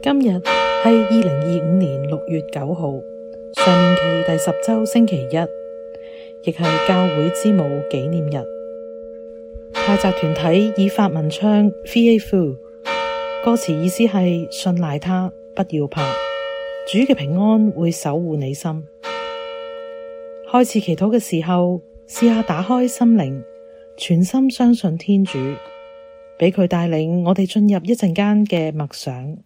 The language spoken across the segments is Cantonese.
今日係2025年6月9號，常年期第10週星期一，亦係教會之母紀念日。泰澤團體以法文唱 Fiez vous， 歌詞意思係信賴他，不要怕，主嘅平安會守護你心。開始祈禱嘅時候，試下打開心靈，全心相信天主，俾佢帶領我哋進入一陣間嘅默想。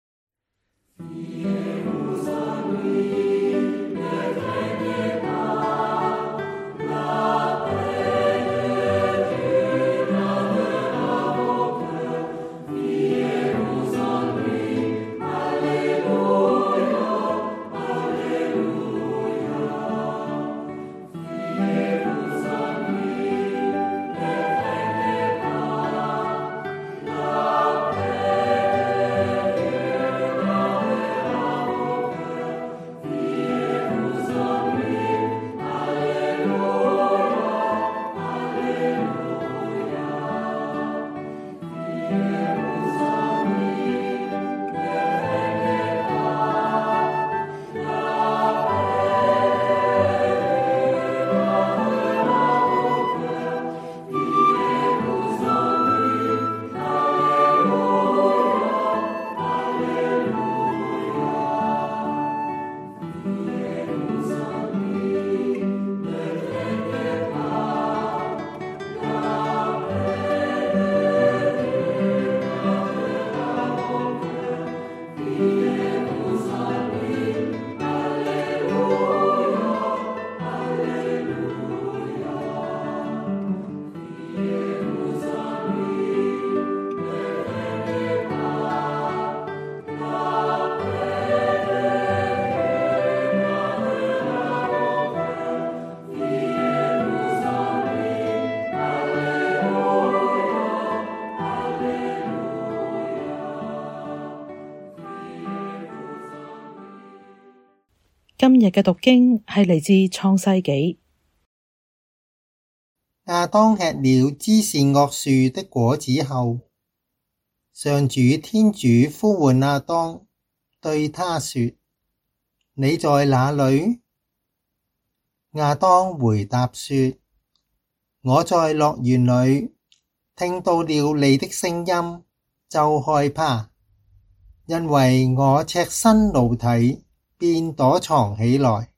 今日嘅讀經係嚟自創世紀。 亞當吃了知善惡樹的果子後，上主天主呼喚亞當，對他說：你在哪裏？亞當回答說：我在樂園裏，聽到了你的聲音，就害怕，因為我赤身露體，便躲藏起來。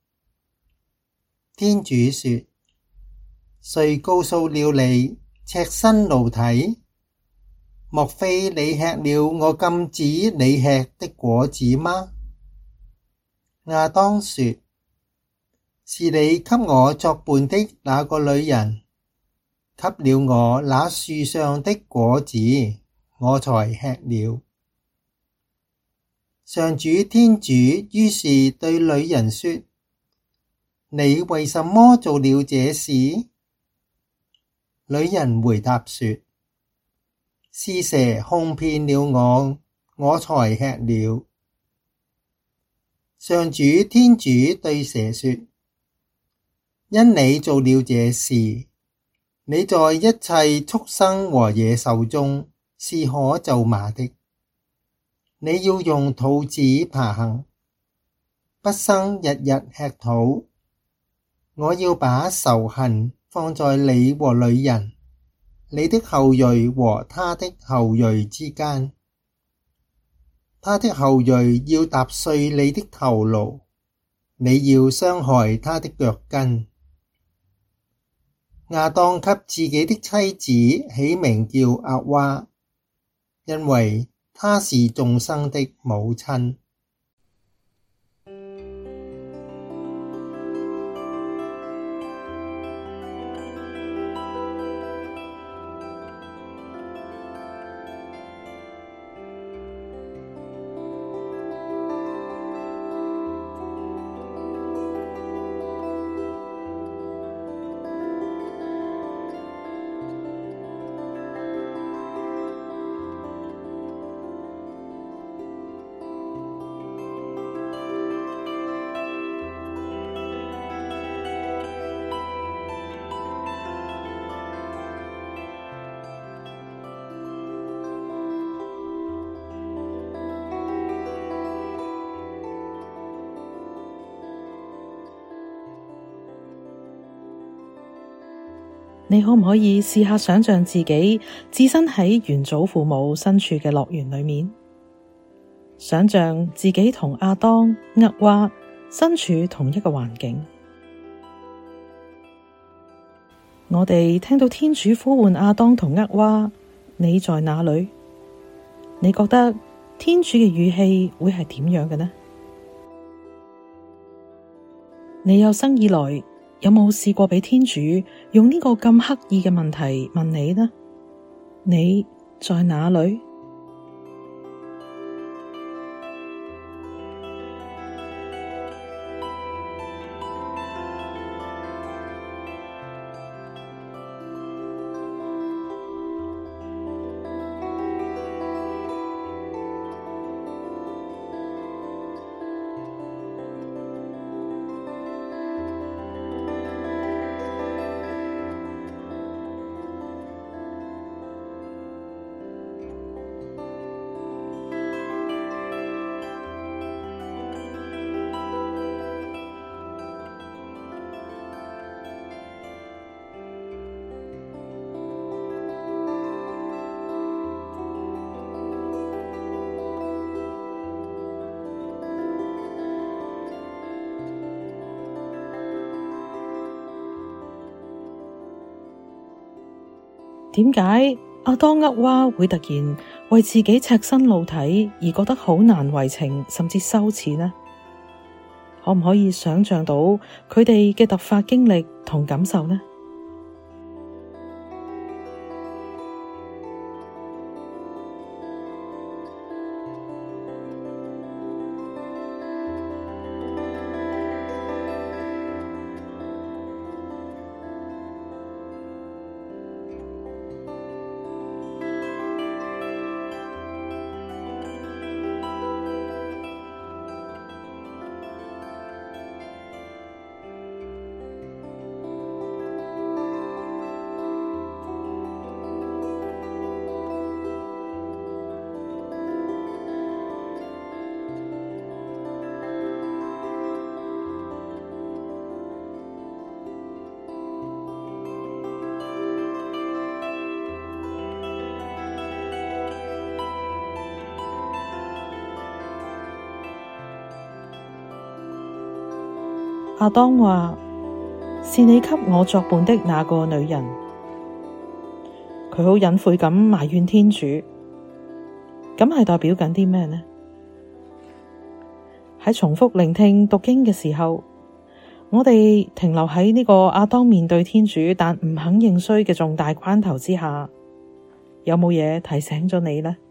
天主說：誰告訴了你赤身露體？莫非你吃了我禁止你吃的果子嗎？亞當說：是你給我作伴的那個女人，給了我那樹上的果子，我才吃了。上主天主於是對女人說：你為什麼做了這事？女人回答說：是蛇哄騙了我才吃了。上主天主對蛇說：因你做了這事，你在一切畜生和野獸中是可咒罵的。你要用肚子爬行，畢生日日吃土。我要把仇恨放在你和女人，你的後裔和她的後裔之間。她的後裔要踏碎你的頭顱，你要傷害她的腳跟。亞當給自己的妻子起名叫厄娃，因為她是眾生的母親。 你可唔可以試下想象自己置身喺原祖父母身處嘅樂園裏面，想象自己同亞當、厄娃身處同一個環境。我哋聽到天主呼喚亞當同厄娃，你在哪裏？你覺得天主嘅語氣會係點樣嘅呢？你有生以來有冇試過俾天主用呢個咁刻意嘅問題問你呢？你在哪裏？點解亞當厄娃會突然為自己赤身露體而覺得好難為情，甚至羞恥呢？可唔可以想象到佢哋嘅突發經歷同感受呢？亞當話：是你給我作伴的那個女人。佢好隱晦咁埋怨天主，咁係代表緊啲咩呢？喺重複聆聽讀經嘅時候，我哋停留喺呢個亞當面對天主但唔肯認衰嘅重大關頭之下，有冇嘢提醒咗你呢？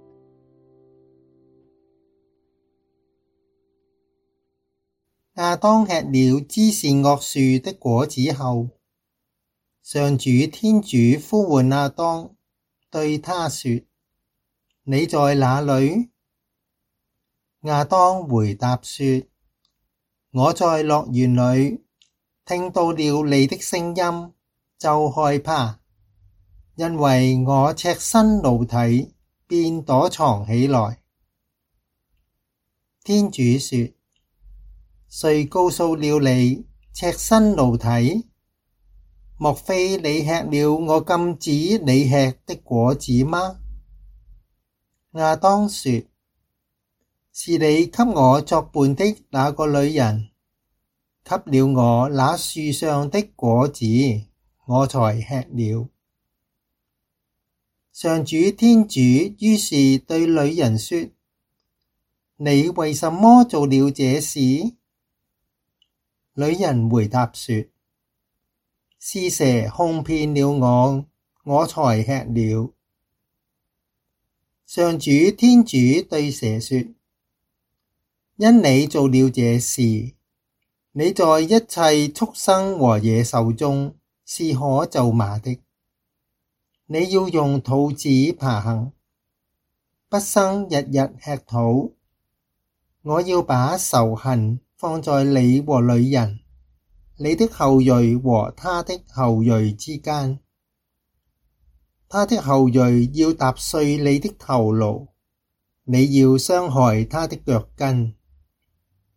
亞當吃了知善惡樹的果子後，上主天主呼喚亞當，對他說：你在哪裏？亞當回答說：我在樂園裏，聽到了你的聲音，就害怕，因為我赤身露體，便躲藏起來。天主說：誰告訴了你赤身露體？莫非你吃了我禁止你吃的果子嗎？亞當說：是你給我作伴的那個女人，給了我那樹上的果子，我才吃了。上主天主於是對女人說：你為什麼做了這事？女人回答說：是蛇哄騙了我才吃了。上主天主對蛇說：因你做了這事，你在一切畜生和野獸中是可咒罵的。你要用肚子爬行，畢生日日吃土。我要把仇恨放在你和女人，你的後裔和她的後裔之間。她的後裔要踏碎你的頭顱，你要傷害她的腳跟。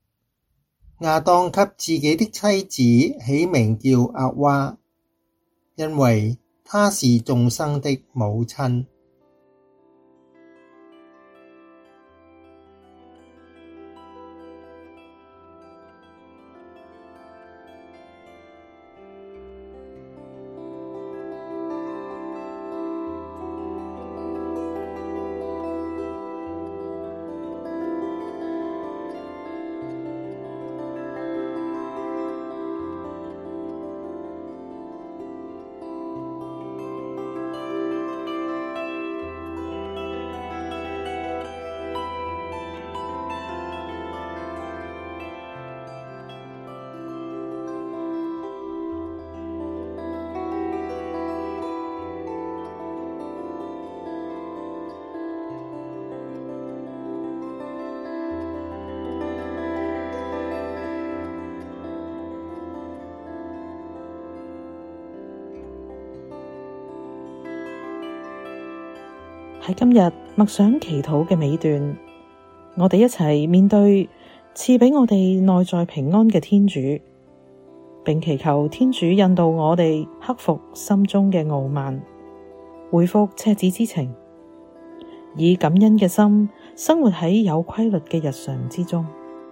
亞當給自己的妻子起名叫厄娃， 因為她是眾生的母親。 喺今日默想祈禱嘅尾段，我哋一齊面對賜畀我哋內在平安嘅天主，並祈求天主引導我哋克服心中嘅傲慢，恢復赤子之情，以感恩嘅心生活喺有規律嘅日常之中。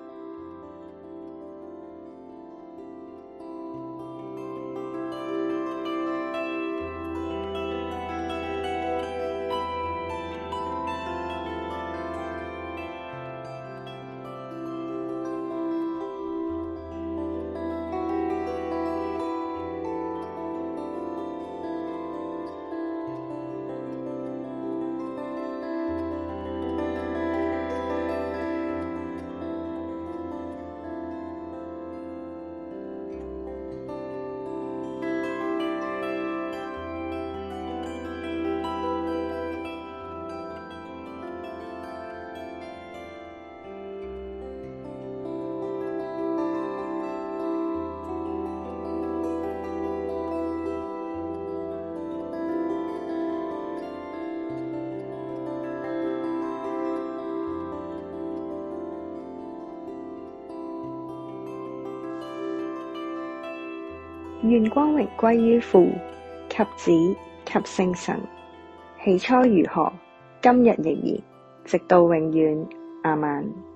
願光榮歸於父及子及聖神，起初如何，今日亦然，直到永遠。阿們。